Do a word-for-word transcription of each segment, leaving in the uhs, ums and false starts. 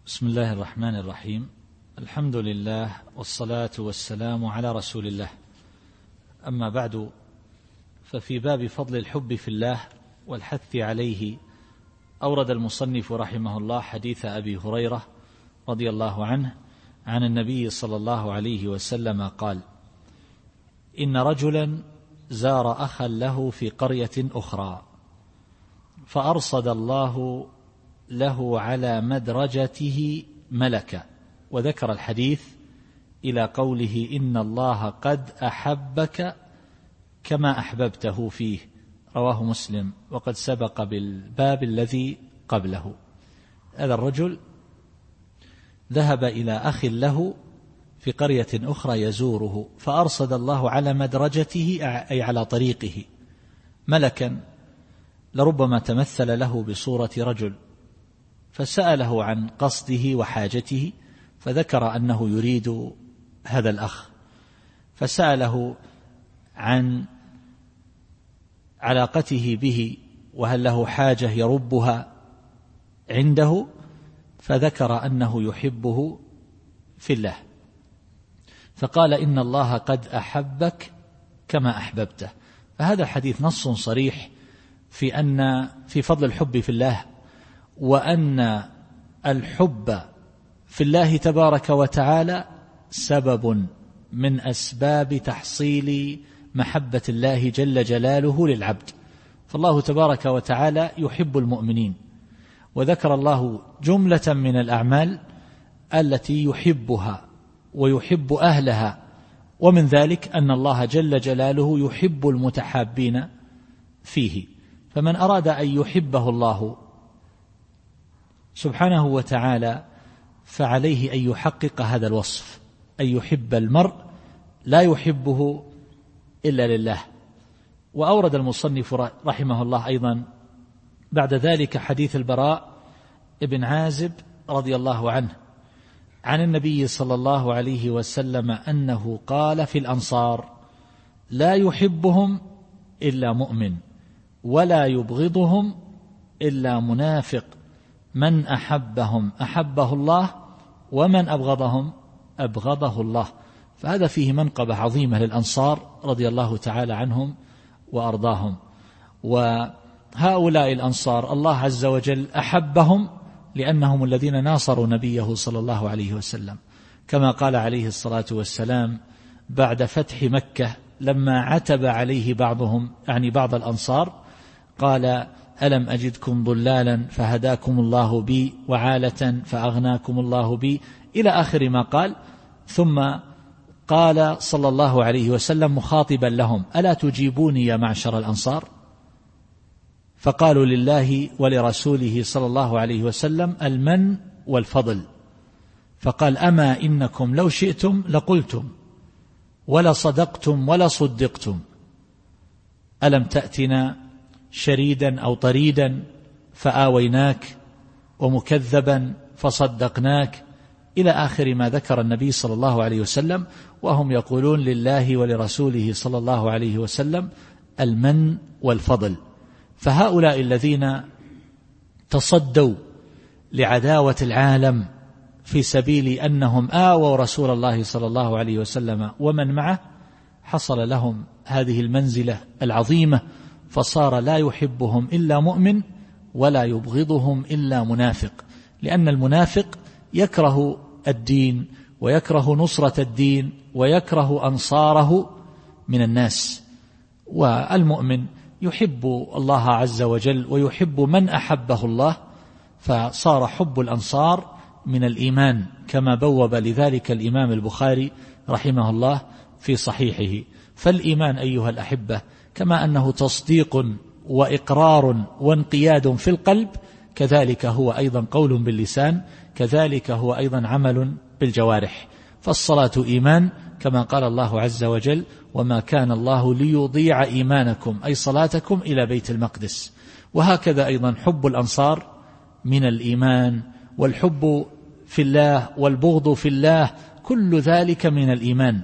بسم الله الرحمن الرحيم. الحمد لله والصلاة والسلام على رسول الله. أما بعد، ففي باب فضل الحب في الله والحث عليه أورد المصنف رحمه الله حديث أبي هريرة رضي الله عنه عن النبي صلى الله عليه وسلم قال: إن رجلا زار أخا له في قرية أخرى فأرصد الله له على مدرجته ملكا، وذكر الحديث إلى قوله: إن الله قد أحبك كما أحببته فيه، رواه مسلم، وقد سبق بالباب الذي قبله. هذا الرجل ذهب إلى أخ له في قرية أخرى يزوره، فأرصد الله على مدرجته أي على طريقه ملكا لربما تمثل له بصورة رجل، فسأله عن قصده وحاجته، فذكر أنه يريد هذا الأخ، فسأله عن علاقته به وهل له حاجة يربها عنده، فذكر أنه يحبه في الله، فقال: إن الله قد أحبك كما أحببته. فهذا الحديث نص صريح في أن في فضل الحب في الله، وأن الحب في الله تبارك وتعالى سبب من أسباب تحصيل محبة الله جل جلاله للعبد. فالله تبارك وتعالى يحب المؤمنين، وذكر الله جملة من الأعمال التي يحبها ويحب أهلها، ومن ذلك أن الله جل جلاله يحب المتحابين فيه. فمن أراد أن يحبه الله سبحانه وتعالى فعليه أن يحقق هذا الوصف، أن يحب المرء لا يحبه إلا لله. وأورد المصنف رحمه الله أيضا بعد ذلك حديث البراء ابن عازب رضي الله عنه عن النبي صلى الله عليه وسلم أنه قال في الأنصار: لا يحبهم إلا مؤمن ولا يبغضهم إلا منافق، من أحبهم أحبه الله ومن أبغضهم أبغضه الله. فهذا فيه منقبة عظيمة للأنصار رضي الله تعالى عنهم وأرضاهم. وهؤلاء الأنصار الله عز وجل أحبهم لأنهم الذين ناصروا نبيه صلى الله عليه وسلم، كما قال عليه الصلاة والسلام بعد فتح مكة لما عتب عليه بعضهم، يعني بعض الأنصار، قال: ألم أجدكم ضلالا فهداكم الله بي وعالة فأغناكم الله بي، إلى آخر ما قال. ثم قال صلى الله عليه وسلم مخاطبا لهم: ألا تجيبوني يا معشر الأنصار؟ فقالوا: لله ولرسوله صلى الله عليه وسلم المن والفضل. فقال: أما إنكم لو شئتم لقلتم ولا صدقتم ولا صدقتم، ألم تأتنا شريدا أو طريدا فآويناك ومكذبا فصدقناك، إلى آخر ما ذكر النبي صلى الله عليه وسلم، وهم يقولون لله ولرسوله صلى الله عليه وسلم المن والفضل. فهؤلاء الذين تصدوا لعداوة العالم في سبيل أنهم آووا رسول الله صلى الله عليه وسلم ومن معه، حصل لهم هذه المنزلة العظيمة، فصار لا يحبهم إلا مؤمن ولا يبغضهم إلا منافق، لأن المنافق يكره الدين ويكره نصرة الدين ويكره أنصاره من الناس، والمؤمن يحب الله عز وجل ويحب من أحبه الله، فصار حب الأنصار من الإيمان، كما بوب لذلك الإمام البخاري رحمه الله في صحيحه. فالإيمان أيها الأحبة كما أنه تصديق وإقرار وانقياد في القلب، كذلك هو أيضا قول باللسان، كذلك هو أيضا عمل بالجوارح. فالصلاة إيمان، كما قال الله عز وجل: وما كان الله ليضيع إيمانكم أي صلاتكم إلى بيت المقدس. وهكذا أيضا حب الأنصار من الإيمان، والحب في الله والبغض في الله كل ذلك من الإيمان.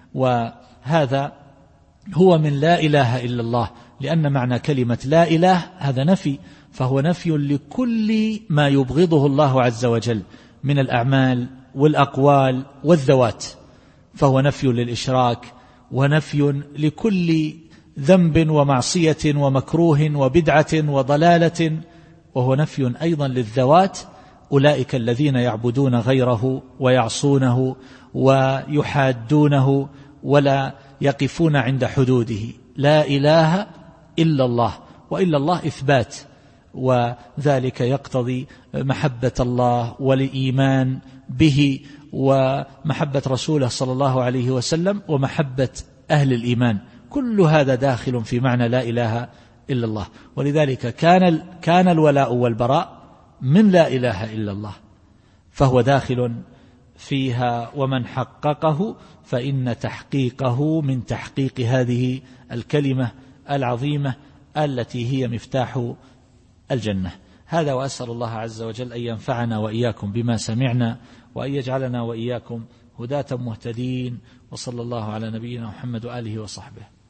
وهذا هو من لا إله إلا الله، لأن معنى كلمة لا إله هذا نفي، فهو نفي لكل ما يبغضه الله عز وجل من الأعمال والأقوال والذوات، فهو نفي للإشراك ونفي لكل ذنب ومعصية ومكروه وبدعة وضلالة، وهو نفي أيضا للذوات. أولئك الذين يعبدون غيره ويعصونه ويحادونه ولا يقفون عند حدوده. لا إله إلا الله، وإلا الله إثبات، وذلك يقتضي محبة الله والإيمان به ومحبة رسوله صلى الله عليه وسلم ومحبة أهل الإيمان. كل هذا داخل في معنى لا إله إلا الله. ولذلك كان كان الولاء والبراء من لا إله إلا الله، فهو داخل فيها. ومن حققه فإن تحقيقه من تحقيق هذه الكلمة العظيمة التي هي مفتاح الجنة. هذا، وأسأل الله عز وجل أن ينفعنا وإياكم بما سمعنا، وأن يجعلنا وإياكم هداة مهتدين. وصلى الله على نبينا محمد وآله وصحبه.